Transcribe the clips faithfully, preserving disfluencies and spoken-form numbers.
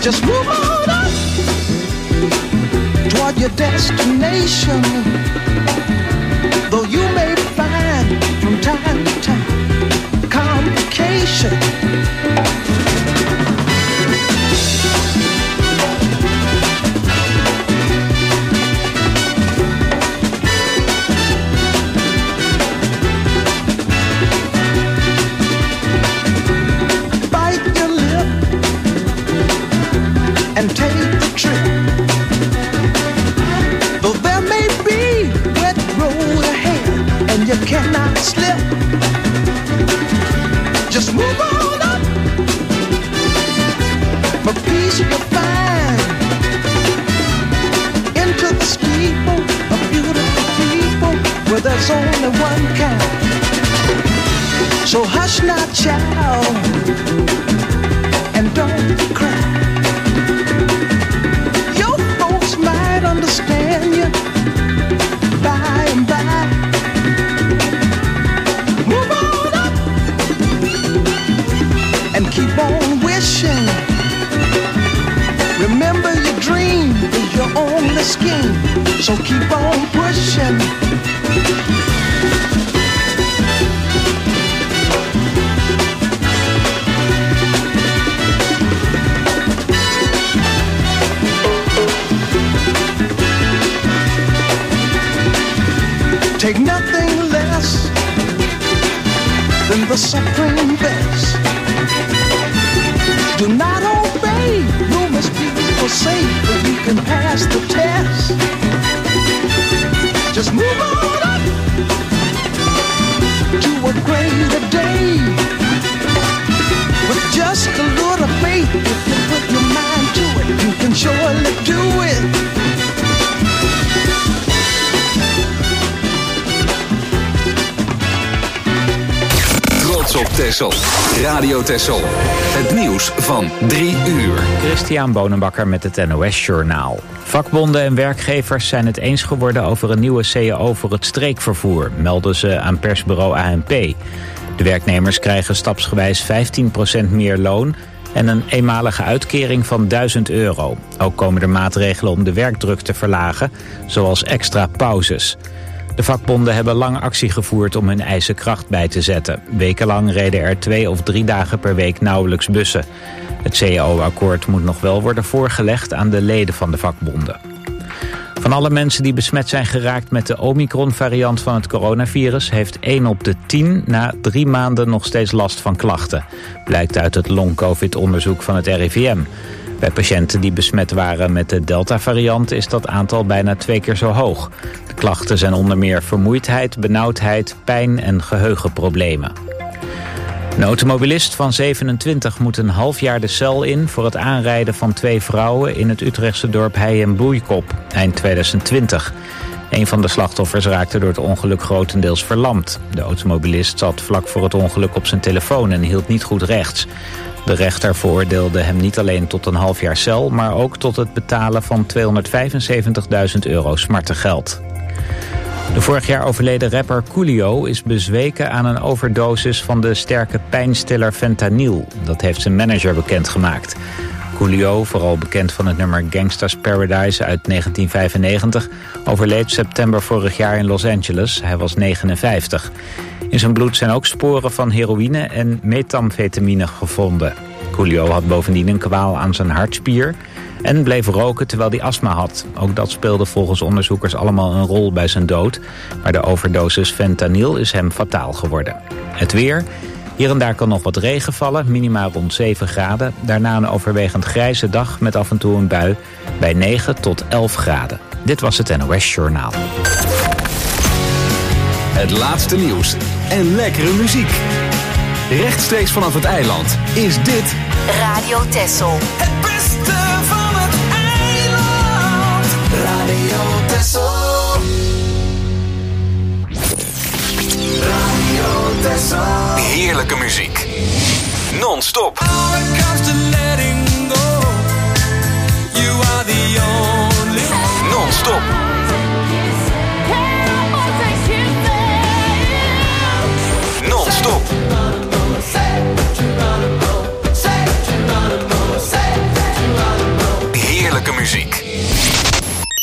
Just move on up toward your destination. Though you may find from time to time complication. Bite your lip and take the trip. Though there may be wet road ahead and you cannot slip, just move on up. For peace you'll find into the steeple of beautiful people where there's only one kind. So hush not, child, and don't cry. Your folks might understand you by and by. Move on up and keep on wishing. Remember your dream is your only scheme, so keep on pushing. Take nothing less than the supreme best. Do not obey rumors people say, but you can pass the test. Just move on up to a greater day. With just a little faith, if you put your mind to it, you can surely do it. Trots op Texel. Radio Texel. Het nieuws van drie uur. Christian Bonenbakker met het N O S-journaal. Vakbonden en werkgevers zijn het eens geworden over een nieuwe C A O voor het streekvervoer, melden ze aan persbureau A N P. De werknemers krijgen stapsgewijs vijftien procent meer loon en een eenmalige uitkering van duizend euro. Ook komen er maatregelen om de werkdruk te verlagen, zoals extra pauzes. De vakbonden hebben lang actie gevoerd om hun eisen kracht bij te zetten. Wekenlang reden er twee of drie dagen per week nauwelijks bussen. Het C A O-akkoord moet nog wel worden voorgelegd aan de leden van de vakbonden. Van alle mensen die besmet zijn geraakt met de Omicron-variant van het coronavirus heeft één op de tien na drie maanden nog steeds last van klachten. Blijkt uit het long-covid-onderzoek van het R I V M. Bij patiënten die besmet waren met de Delta-variant is dat aantal bijna twee keer zo hoog. De klachten zijn onder meer vermoeidheid, benauwdheid, pijn en geheugenproblemen. Een automobilist van zevenentwintig moet een half jaar de cel in voor het aanrijden van twee vrouwen in het Utrechtse dorp Hei en Boeikop, eind tweeduizend twintig. Een van de slachtoffers raakte door het ongeluk grotendeels verlamd. De automobilist zat vlak voor het ongeluk op zijn telefoon en hield niet goed rechts. De rechter veroordeelde hem niet alleen tot een half jaar cel, maar ook tot het betalen van tweehonderdvijfenzeventigduizend euro smartengeld. De vorig jaar overleden rapper Coolio is bezweken aan een overdosis van de sterke pijnstiller fentanyl. Dat heeft zijn manager bekendgemaakt. Coolio, vooral bekend van het nummer Gangsta's Paradise uit negentien vijfennegentig... overleed september vorig jaar in Los Angeles. Hij was negenenvijftig. In zijn bloed zijn ook sporen van heroïne en methamfetamine gevonden. Coolio had bovendien een kwaal aan zijn hartspier en bleef roken terwijl hij astma had. Ook dat speelde volgens onderzoekers allemaal een rol bij zijn dood. Maar de overdosis fentanyl is hem fataal geworden. Het weer. Hier en daar kan nog wat regen vallen, minimaal rond zeven graden. Daarna een overwegend grijze dag met af en toe een bui bij negen tot elf graden. Dit was het N O S-journaal. Het laatste nieuws en lekkere muziek. Rechtstreeks vanaf het eiland is dit Radio Texel. Het beste van het eiland. Radio Texel. Radio Texel. heerlijke muziek. Non-stop. Non-stop. Non-stop.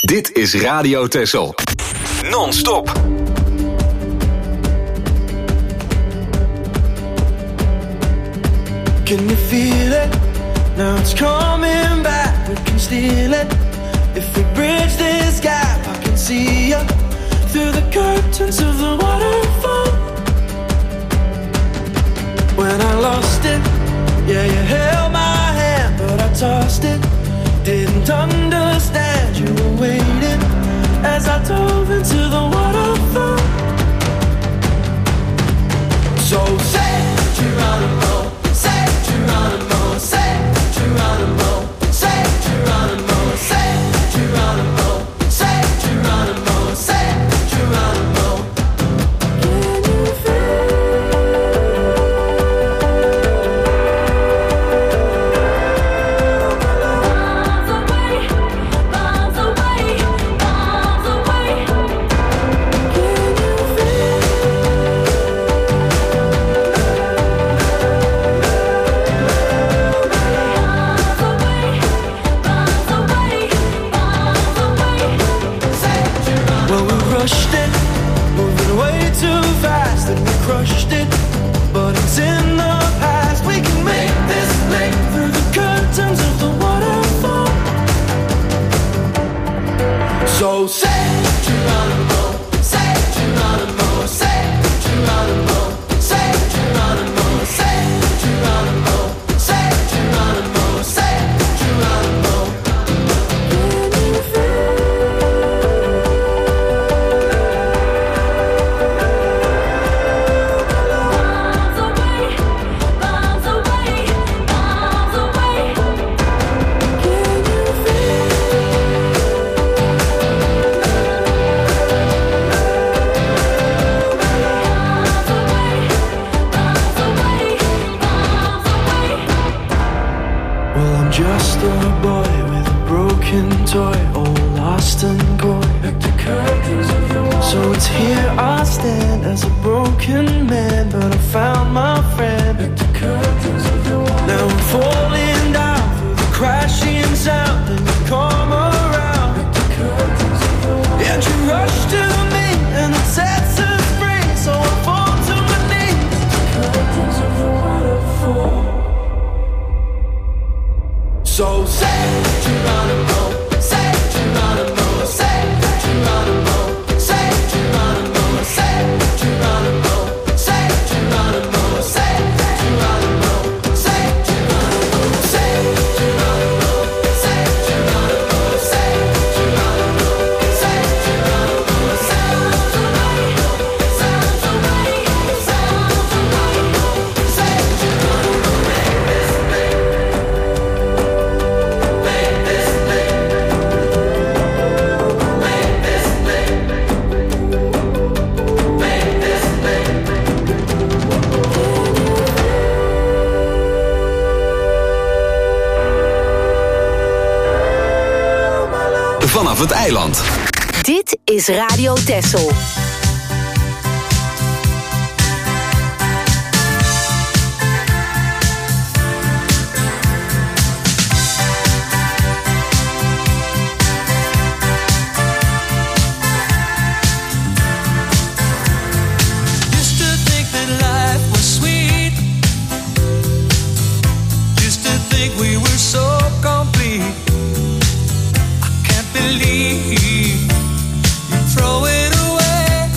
Dit is Radio Texel. Non-stop. Can you feel it? Now it's coming back. We can steal it. If we bridge this gap, I can see you through the curtains of the waterfall. When I lost it, yeah, you held my hand, but I tossed it. Didn't understand you were waiting as I dove into the waterfall. So say Geronimo, say Geronimo, say Geronimo, say Geronimo, say Geronimo, say Geronimo, say Geronimo. Can you crushed it, but it's in the past. We can make this leap through the curtains of the waterfall. So say Geronimo, say Geronimo, say Geronimo, say Geronimo, say Geronimo, say Geronimo, say Geronimo. Just a boy with a broken toy, all lost and coy. So it's here I stand as a broken man, but I found my friend. Now I'm falling down through the crashing sound, and you come around, and you rush to me, and it sets us free. So I fall to my knees. Curtains of the waterfall. So say Geronimo, say Geronimo, say Geronimo, say Geronimo, say Geronimo, say Geronimo, say Geronimo, say Geronimo, say Geronimo, say Geronimo, say Geronimo, say Geronimo, sounds away, sounds away, sounds away, say Geronimo, make this thing. Vanaf het eiland. Dit is Radio Texel. Believe you throw it away.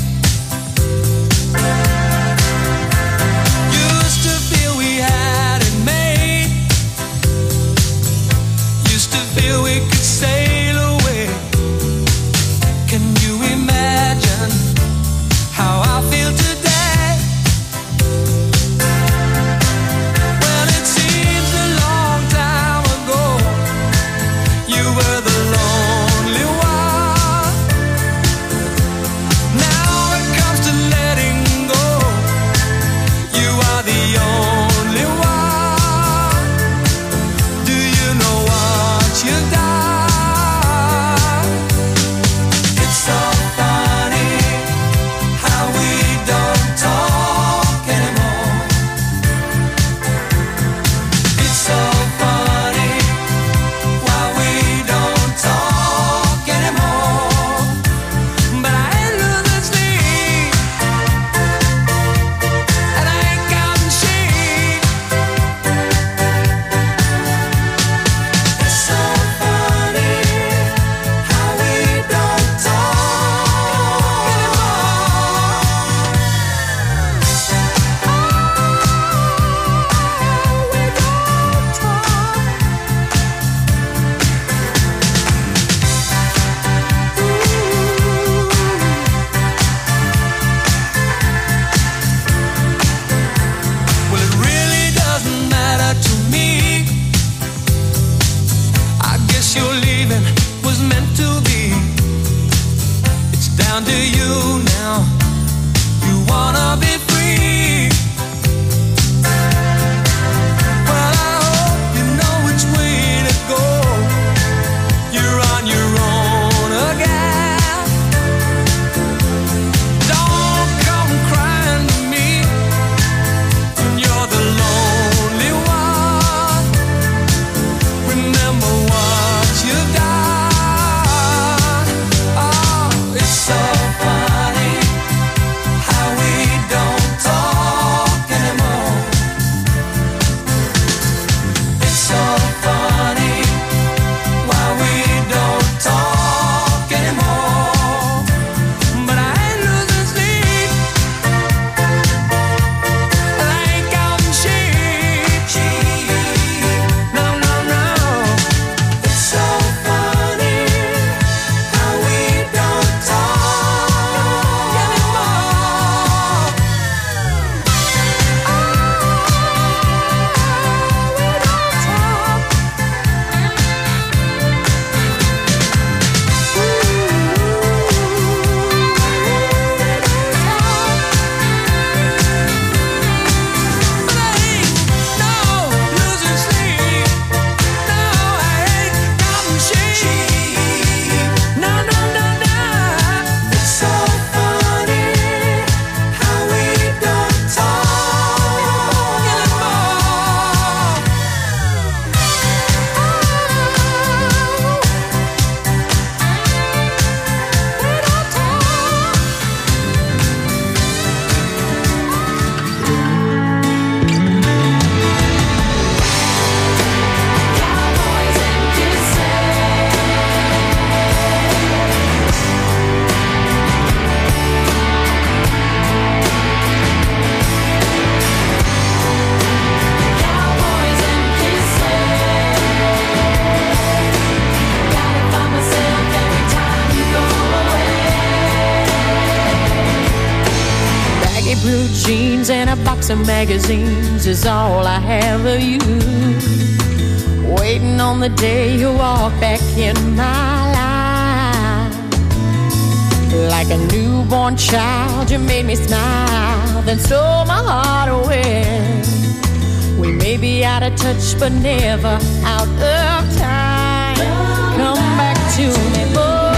meant to be. It's down to you now. You wanna be free. Well, I hope you know which way to go. You're on your own again. Don't come crying to me when you're the lonely one. Remember what you've done. Oh, it's so funny how we don't talk anymore. It's so funny why we don't talk anymore. But I ain't losing sleep. I ain't counting sheep. No, no, no. It's so funny how we don't talk anymore. Baggy blue jeans and a box of magazines is all I have of you. Waiting on the day you walk back in my life. Like a newborn child, you made me smile, then stole my heart away. We may be out of touch, but never out of time. Come back to me, boy.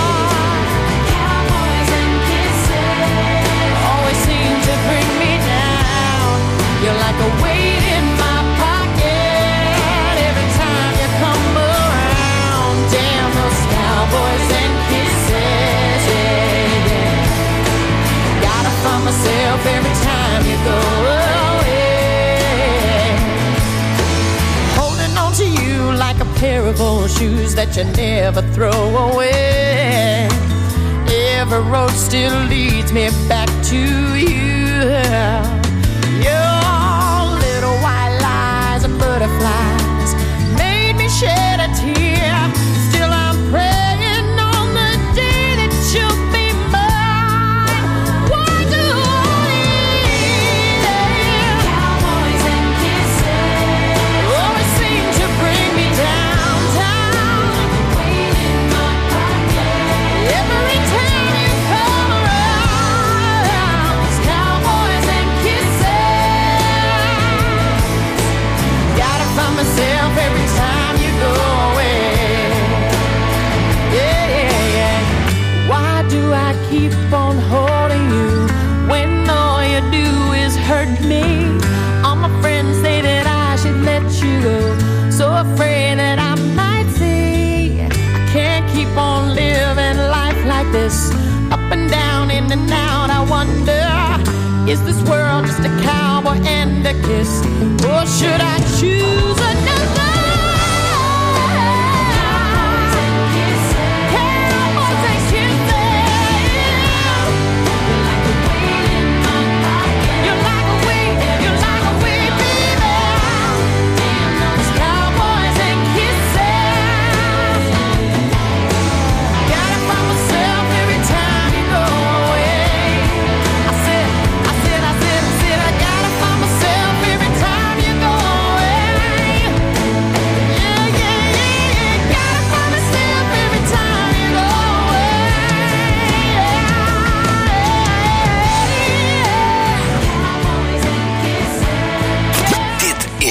Always seem to bring me down. You're like a weight in my pocket every time you come around. Damn those cowboys and kisses, yeah, yeah. Gotta find myself every time you go away. Holding on to you like a pair of old shoes that you never throw away. Every road still leads me back to you. Your little white lies and butterflies made me shed a tear. Still I'm praying on the day that you'll be mine. Why do cowboys and kisses always seem to bring me downtown? Every time you come around, it's cowboys and kisses. Gotta find myself every time you go away. Yeah, yeah, yeah. Why do I keep on holding you when all you do is hurt me? All my friends say that I should let you go, so afraid that I might say I can't keep on living life like this, up and down, in and out. I wonder, is this world just a cowboy and a kiss, or should I choose another? Cowboys and kisses. Cowboys and kisses. You're like a weight in my pocket. You're like a weight. You're like a weight, baby. Damn those cowboys and kisses. Gotta find myself every time you go away. I said, I said, I said, I said, I gotta find myself every time you go away.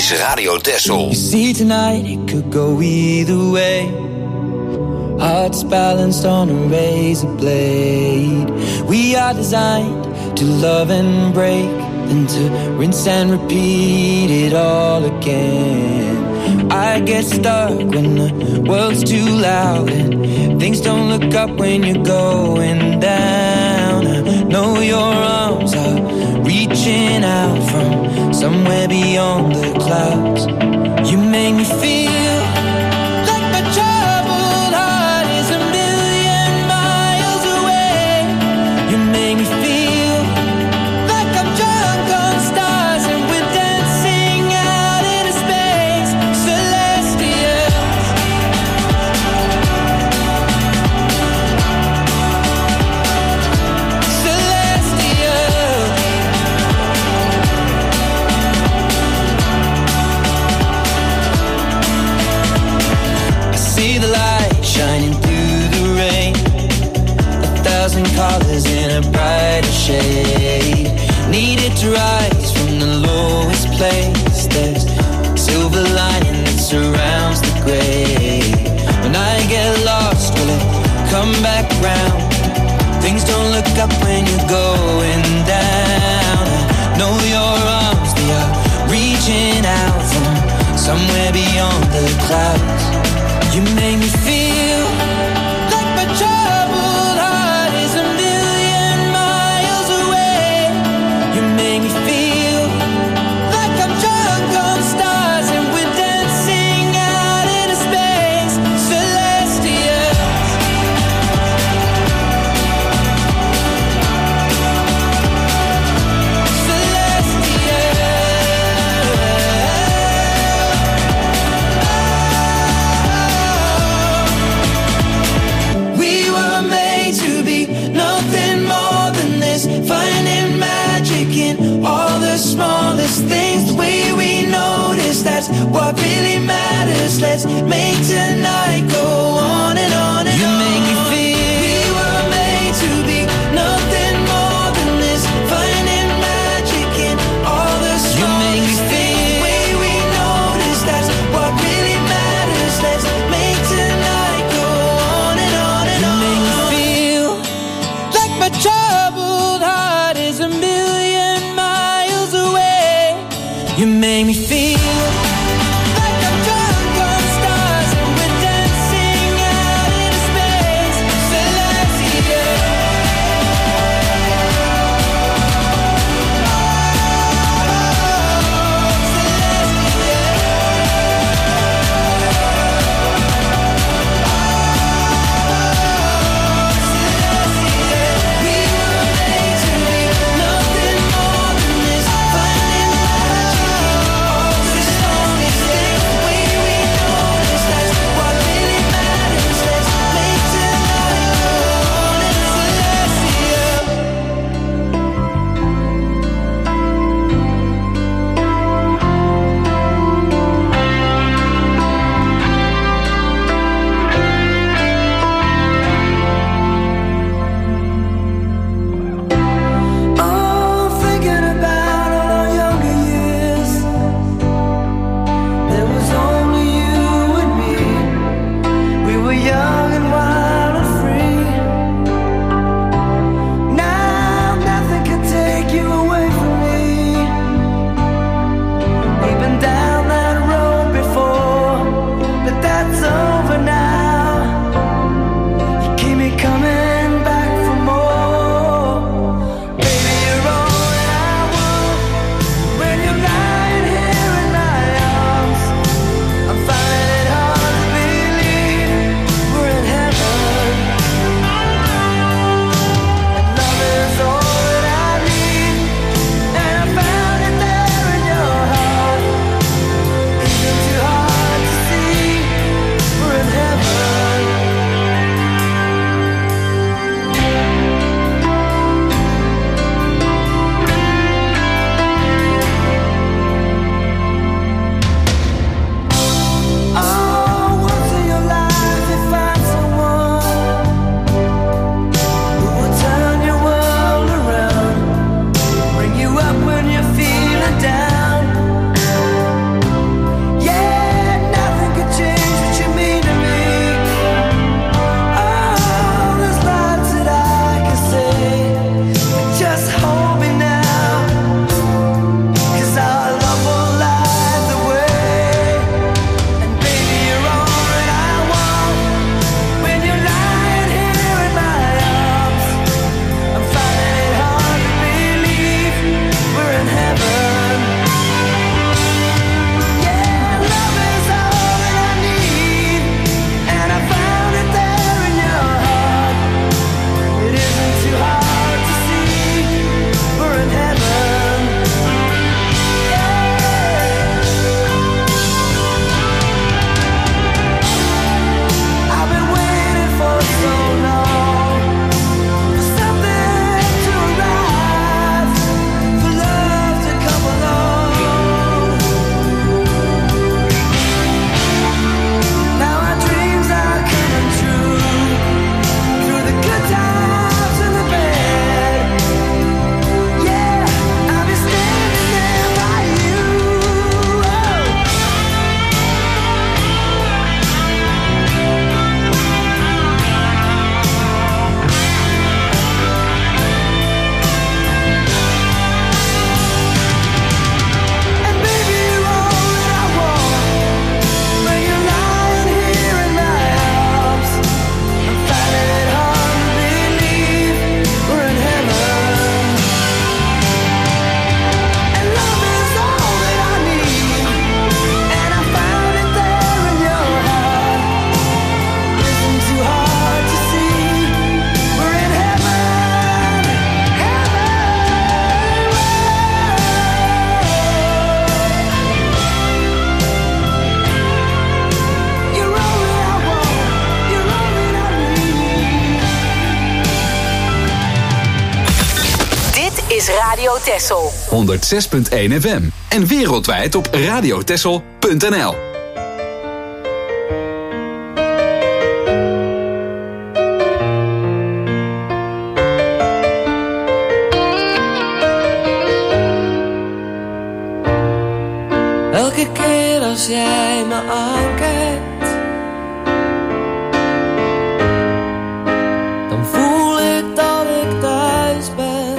is Radio Texel. You see tonight it could go either way. Hearts balanced on a razor blade. We are designed to love and break, then to rinse and repeat it all again. I get stuck when the world's too loud and things don't look up when you're going down. I know your arms are reaching out from somewhere beyond the clouds. You make me feel like my troubled heart is a million miles away. You make me feel like I'm drunk on stars and we're dancing out into space. Celestial, celestial. I see the light shining through the rain, a thousand colors in a brighter shade. Needed to rise from the lowest place. There's silver lining that surrounds the gray. When I get lost, will it come back round? Things don't look up when you're going down. I know your arms, they are reaching out from somewhere beyond the clouds. You make me feel like my troubled heart is a million miles away. You make me feel like I'm drunk on stars and we're dancing out into space. Celestial, we were made to be nothing more than this, finding magic in all the smallest things. The way we notice, that's what really matters. Let's make tonight go on and on and on. You make me feel we were made to be nothing more than this, finding magic in all the smallest things. The way we notice, that's what really matters. Let's make tonight go on and on and on. You make me feel like my troubled heart is a million miles away. You make me feel like I'm drunk on stars and we're dancing Radio Texel. honderdzes punt één F M. En wereldwijd op radiotexel punt n l. Elke keer als jij me aankijkt, dan voel ik dat ik thuis ben.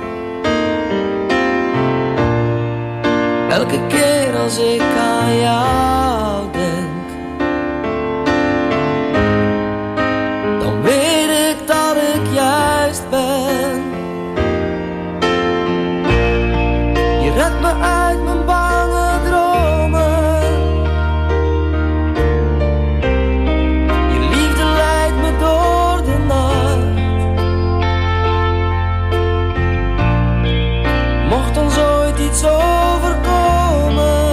Elke keer als ik aan jou denk, dan weet ik dat ik juist ben. Je redt me uit mijn bange dromen. Je liefde leidt me door de nacht. Mocht ons ooit iets overkomen,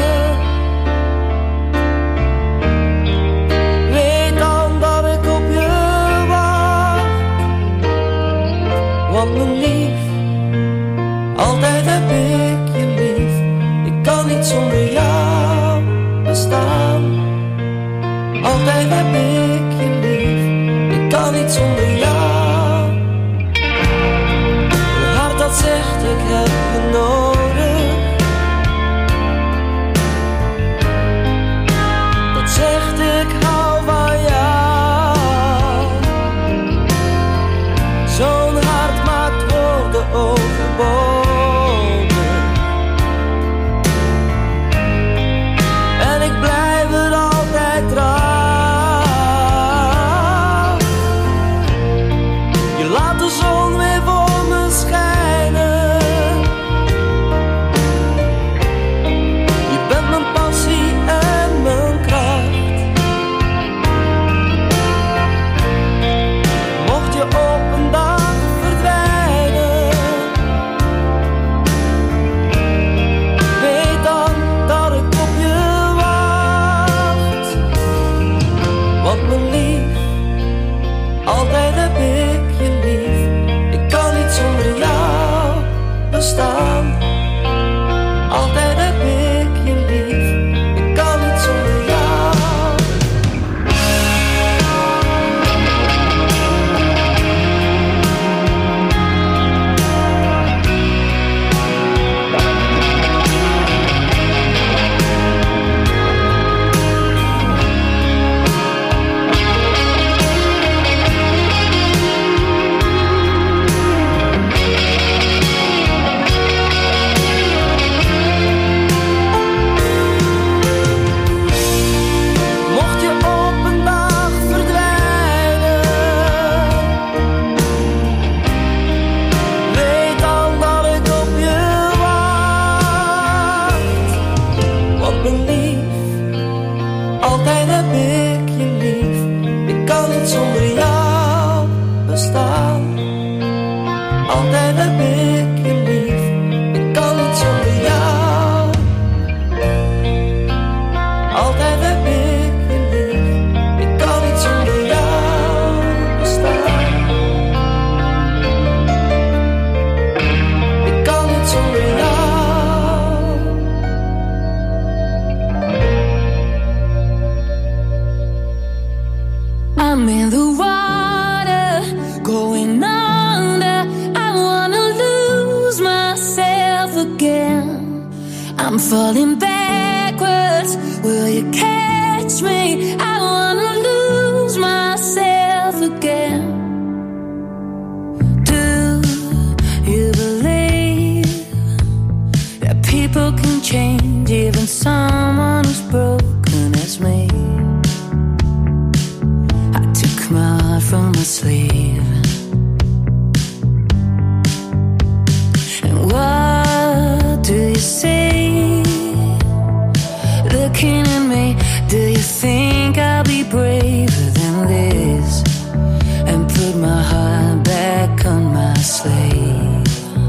weet dan dat ik op je wacht. Want mijn lief, altijd heb ik je lief. Ik kan niet zonder jou bestaan. Altijd heb ik je lief. Ik kan niet zonder jou. Een hart dat zegt ik heb je nodig, dat zegt ik hou van jou. Zo'n hart maakt woorden overbodig. En ik blijf het altijd trouw. Je laat de zon weer voor me schijnen. Je bent mijn passie en mijn kracht. Mocht je op een dag verdwijnen, weet dan dat ik op je wacht. Want mijn lief, altijd heb ik je lief. Ik kan niet zonder jou bestaan. Altijd heb ik je lief. Ik kan niet zonder jou. Mocht je op een dag verdwijnen, weet dan dat ik op je wacht. Want mijn lief, altijd heb ik je lief. Ik kan niet zonder jou bestaan. Altijd heb ik je lief. Ik kan niet zonder jou. Altijd heb ik je lief. Ik kan niet zonder jou bestaan. Ik kan niet zonder jou. I'm in the water, going under. I wanna lose myself again. I'm falling backwards. Will you catch me? I wanna lose myself again. Do you believe that people can change, even someone as broken as me? I took my heart from my sleeve. And what do you see? Looking at me, do you think I'll be braver than this? And put my heart back on my sleeve.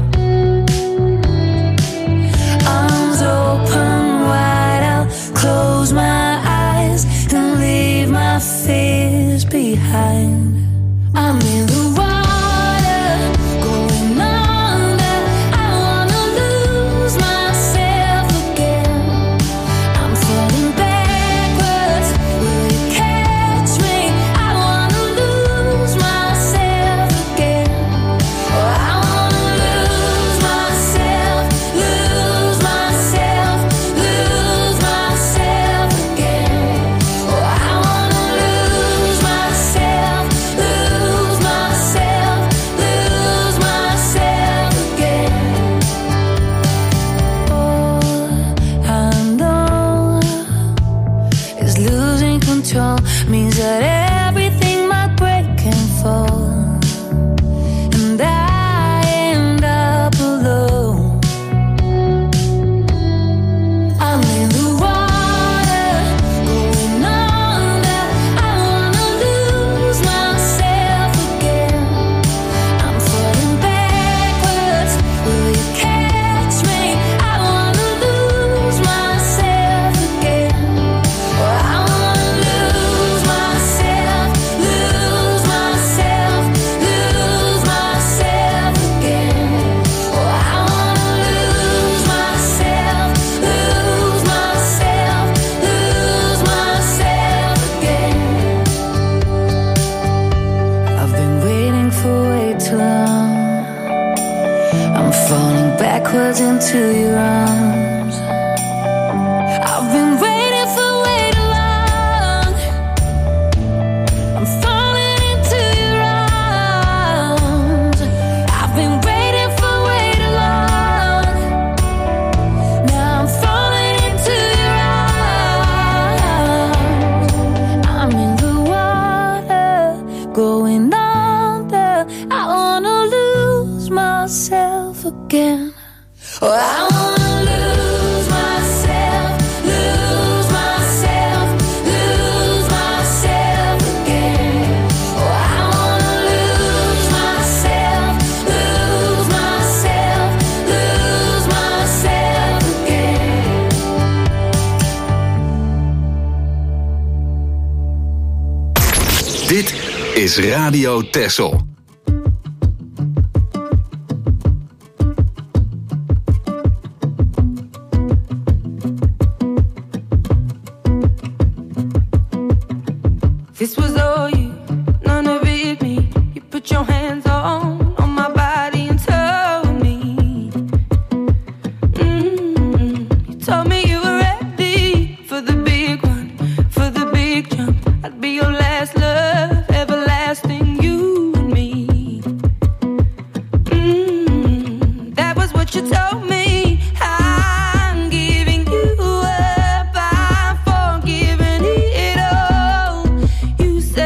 Arms open wide, I'll close my eyes and leave my fears behind. I'm in control means that everything might break and fall, and I end up alone. I'm in the water, going under. I wanna lose myself again. I'm falling backwards. Will you catch me? I wanna lose myself again. Oh, I wanna lose myself, lose myself, lose myself again. Oh, I wanna lose myself, lose myself, lose myself again. I've been waiting for way too long. I'm falling backwards into your arms. I've been waiting for way too long. I'm falling into your arms. I've been waiting for way too long. Now I'm falling into your arms. I'm in the water, going under. I wanna lose myself again. Oh, I wanna lose myself, lose myself, lose myself again. Oh, I wanna lose myself, lose myself, lose myself again. Dit is Radio Texel. This was all you, none of it me. You put your hands on, on my body and told me. Mm, you told me you were ready for the big one, for the big jump. I'd be your last love, everlasting, you and me. Mm, that was what you told me. I'm giving you up, I'm forgiving it all. You said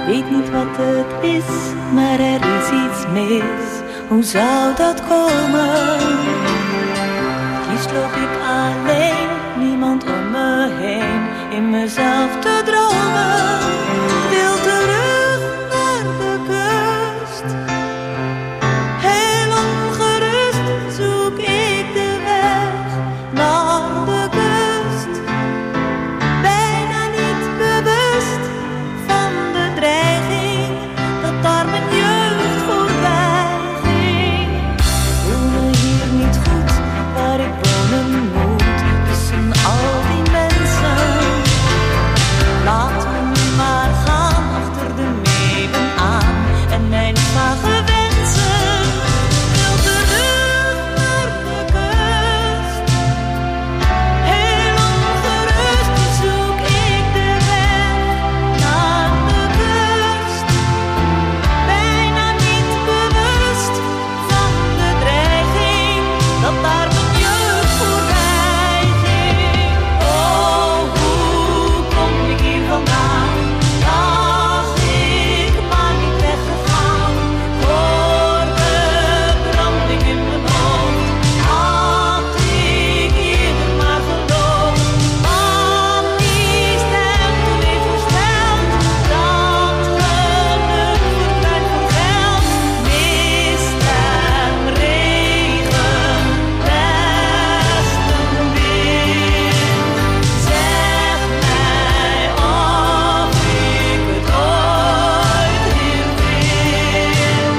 weet niet wat het is, maar er is iets mis. Hoe zou dat komen? Liefst loop ik alleen, niemand om me heen, in mezelf te dromen. Wil terug naar de kust. Heel ongerust zoek ik de weg naar de kust. Bijna niet bewust van de dreiging dat daar mijn jeugd voorbij ging. Voel me hier niet goed waar ik wonen moet, tussen al die mensen. Laat me nu maar gaan achter de meeuwen aan en mijn vage wensen. Wil terug naar de kust. Heel ongerust zoek ik de weg naar de kust. Bijna niet bewust van de dreiging dat daar mijn jeugd voorbij ging. Oh, hoe kom ik hier vandaan? Was ik maar niet weggegaan voor de branding in mijn hoofd? Had ik eerder maar geloofd wat die stem toen ik voorspeld, dat geluk verdwijnt voor geld. Mist en regen, westenwind, zeg mij of ik het ooit weer vind.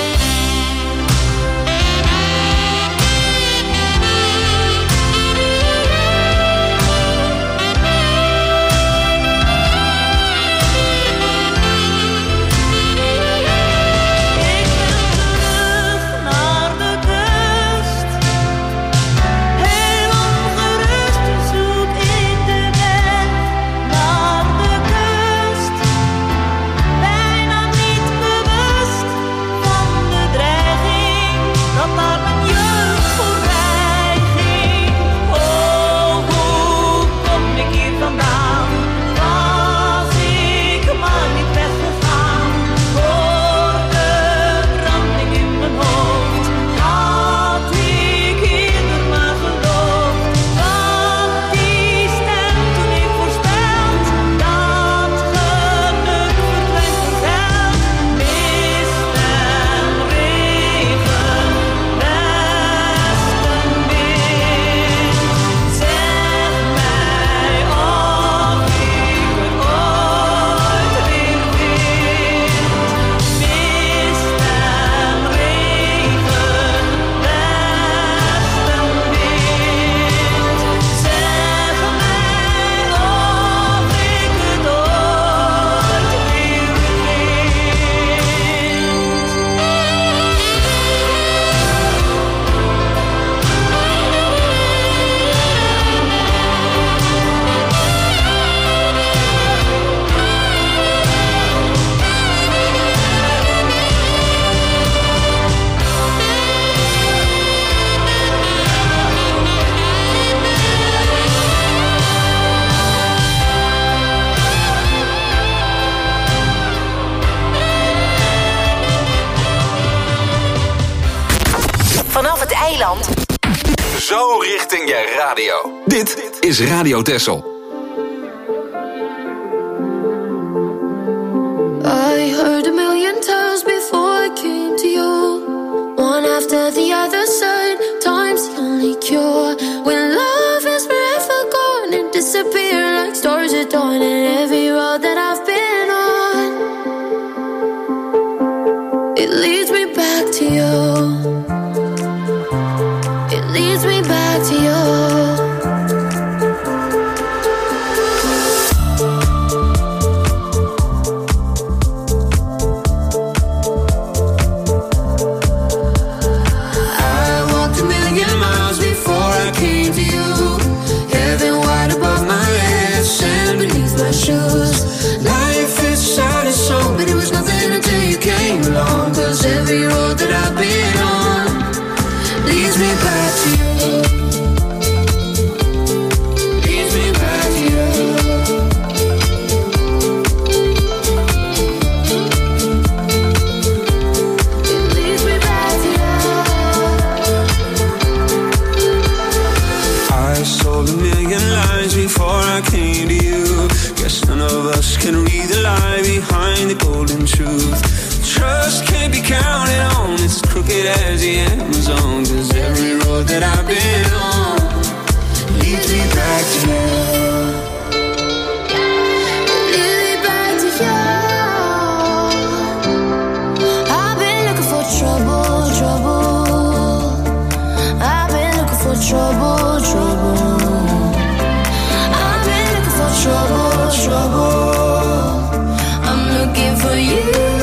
Ik wil terug naar de kust. Heel ongerust zoek ik de weg naar de kust. Bijna niet bewust van de dreiging dat daar mijn jeugd voorbij ging. Oh, hoe kom ik hier vandaan? Was ik maar niet weggegaan voor de branding in mijn hoofd? Had ik eerder maar geloofd wat die stem toen ik voorspeld, dat geluk verdwijnt voor geld. Mist en regen, westenwind, zeg mij of ik het ooit weer vind. Mist en regen, westenwind, zeg mij of ik het ooit weer Vanaf het eiland. Zo richting je radio. Dit is Radio Texel. I heard a million times before I came to you. One after the other said, time's the only cure. When love is forever gone and disappear like stars at dawn. And every road that I've been on, it leads me back to you. It leads me back to you. Shoes. Life is sad and so, but it was nothing until you came along. Cause every road that I've been on leads me back to you. Leads me back to you. belong leads me back to you. Lead me back to you. I've been looking for trouble, trouble. I've been looking for trouble, trouble. I've been looking for trouble, trouble. I'm looking for you.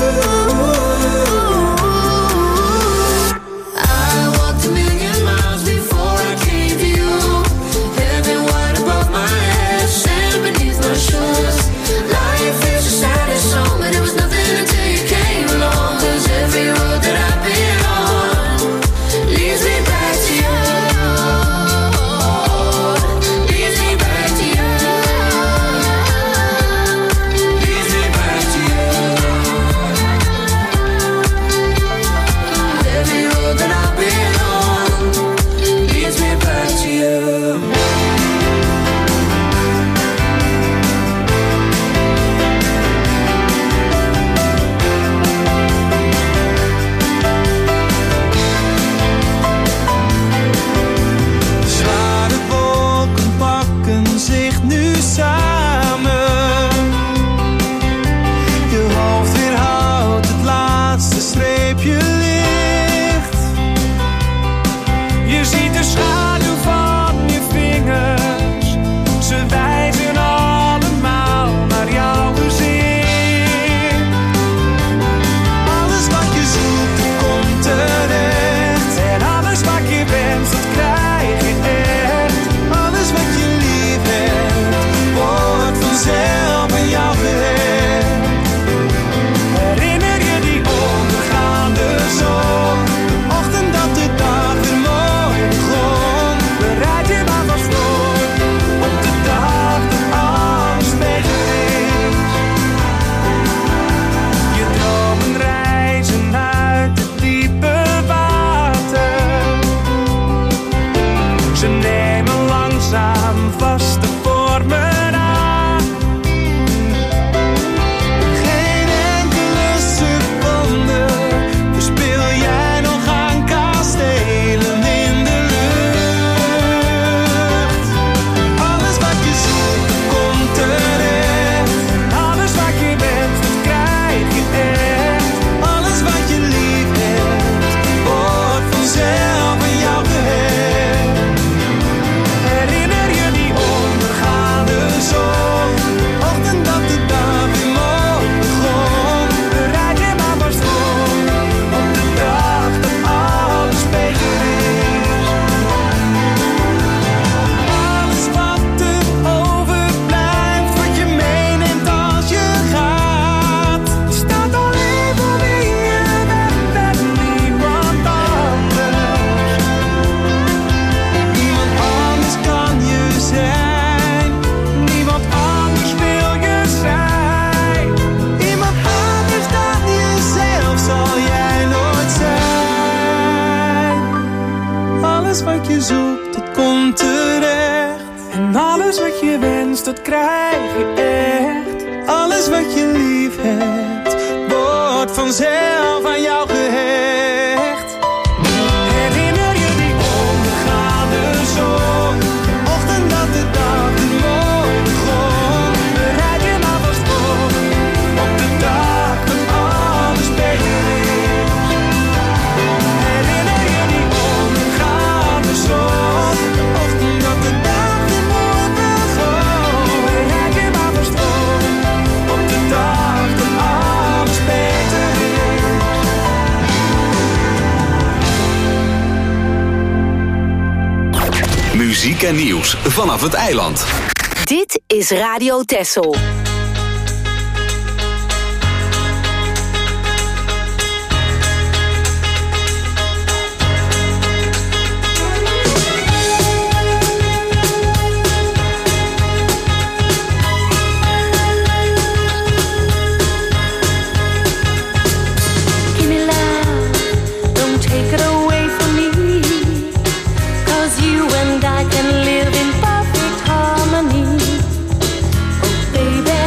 Dat krijg je echt. Alles wat je lief hebt, wordt vanzelf aan jou gehecht. Herinner je die ondergaande zon? De ochtend dat de dag er mooi begon. Bereid je maar vast voor op de dag dat alles beter is. Herinner je die ondergaande zon? De ochtend dat de dag er mooi begon. Bereid je maar vast voor op de dag dat alles beter is. Muziek en nieuws vanaf het eiland. Dit is Radio Texel. Can live in perfect harmony. Oh baby,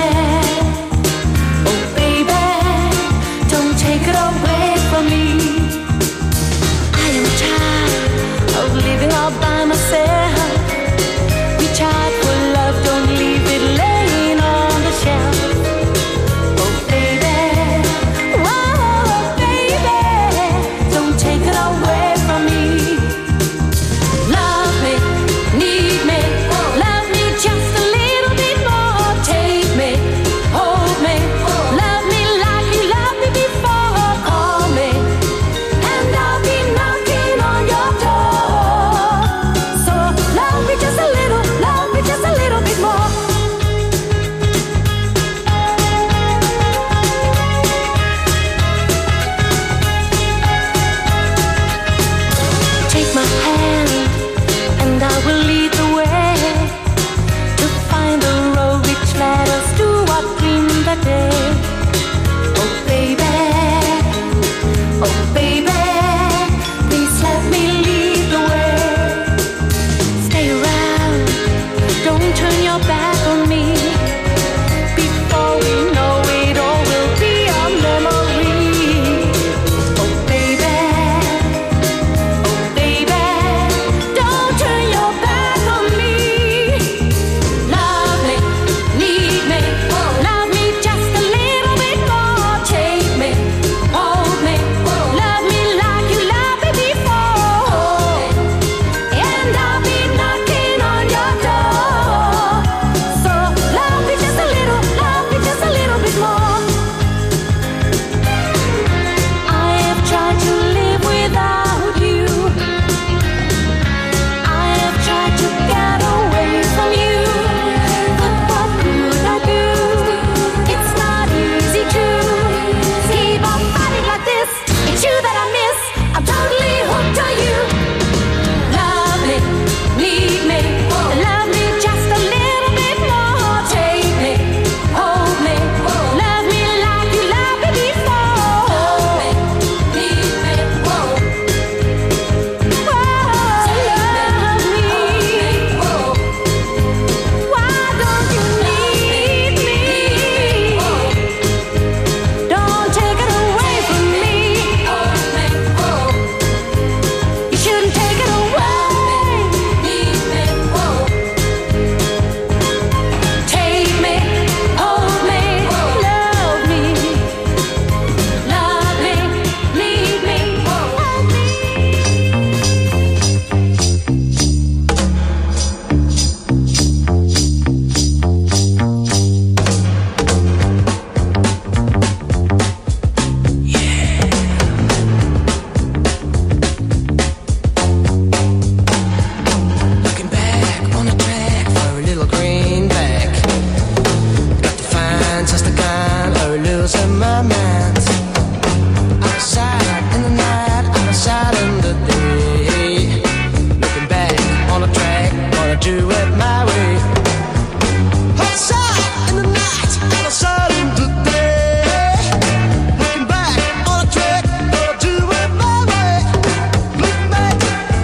losing my mind. Out of sight in the night, out of sight in the day. Looking back on the track, gonna do it my way. Out of sight in the night, out of sight in the day. Looking back on the track, gonna do it my way. Looking back.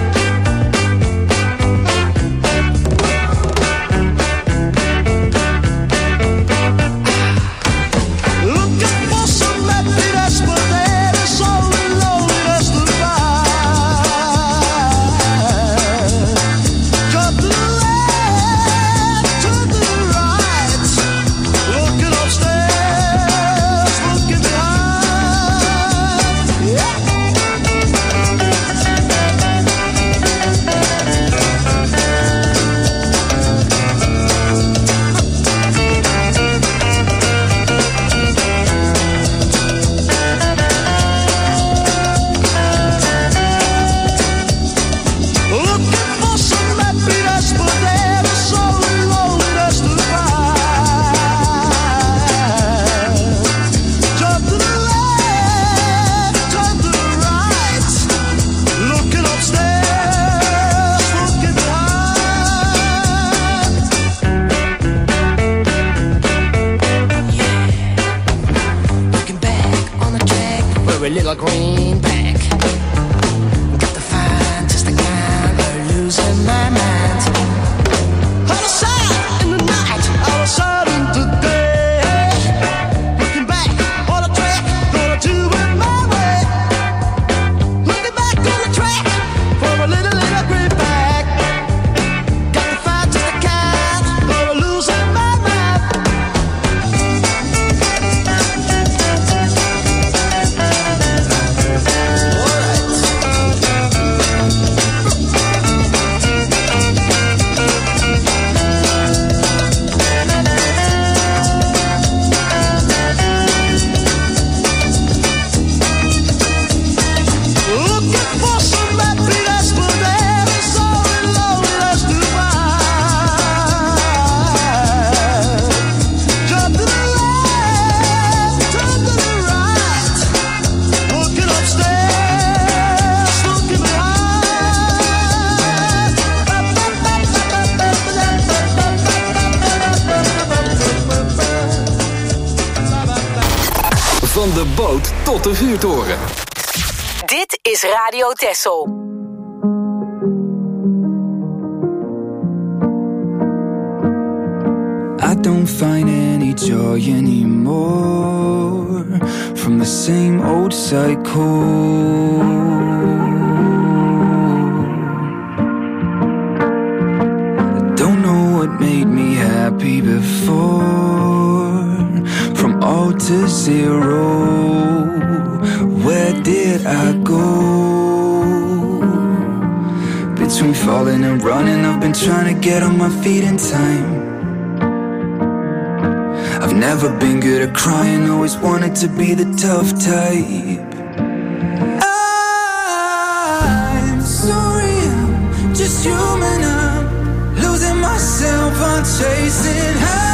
Looking for some happiness, but there is only loneliness to find. Come to the left, turn to the right. Looking upstairs, looking behind. Yeah. Looking for some happiness, but there is only loneliness to find. Jump to the left, turn to the right. Looking upstairs, looking behind. Looking back on the track, we're a little greenback. Got to find just the kind of losing my mind. Out of sight in the night, out of sight in the day. Looking back on the track, gonna do it my way. Looking back on the track for a little, little greenback. Got to find just the kind of losing my mind. Looking for some happiness, but there is only loneliness to find. Jump to the left, turn to the right. Looking upstairs, looking behind. Van de boot tot de vuurtoren. Dit is Radio Texel. I don't find any joy anymore from the same old cycle. I don't know what made me happy before, from all to zero. Where did I go? Between falling and running, I've been trying to get on my feet in time. I've never been good at crying, always wanted to be the tough type. I'm sorry, I'm just human, I'm losing myself, I'm chasing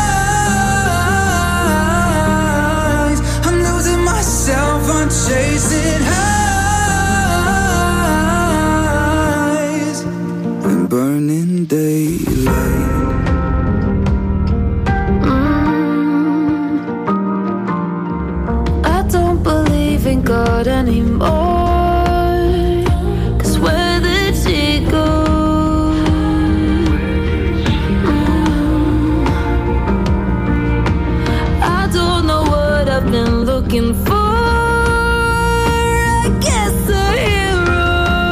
highs. I'm losing myself, I'm chasing highs. In burning daylight. In God anymore, 'cause where did she go? Mm. I don't know what I've been looking for. I guess a hero.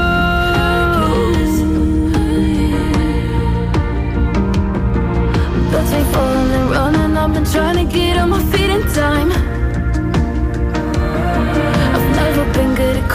Between falling and running, I've been trying to get on my feet in time. Been good at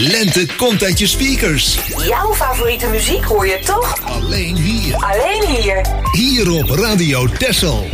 lente komt uit je speakers. Jouw favoriete muziek hoor je toch? Alleen hier. Alleen hier. Hier op Radio Texel.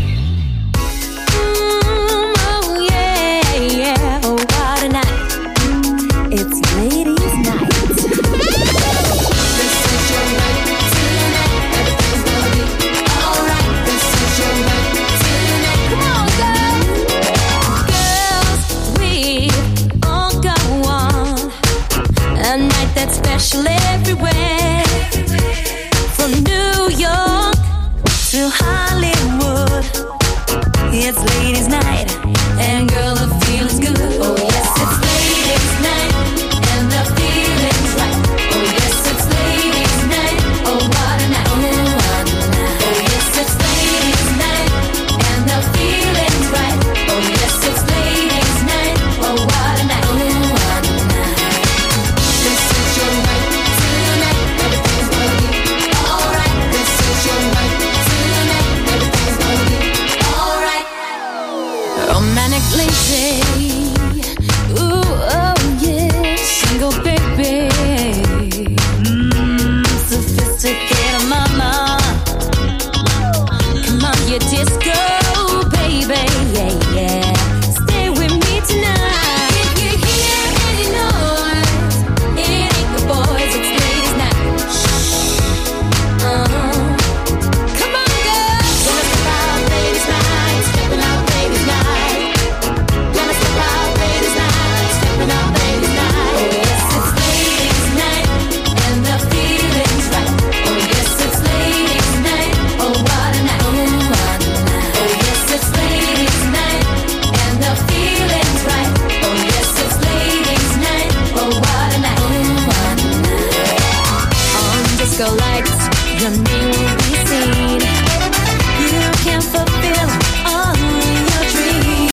Oh yeah, yeah, oh what a night. It's ladies' night. This is your night tonight. Everything's gonna be alright. This is your night tonight. Come on, girls. Girls, we all go on a night that's special everywhere. From New York to Hollywood. It's ladies' night, and girl, the feeling's good. Oh yes, it's ladies' night, and the feeling's right. Oh yes, it's ladies' night. Oh what a night, oh what a night. Oh yes, it's ladies' night, and the feeling's right. Oh yes, it's ladies' night. Oh what a night, oh what a night. This is your night tonight. Everything's gonna be alright. This is your night tonight. Everything's gonna be alright. Romantic lady,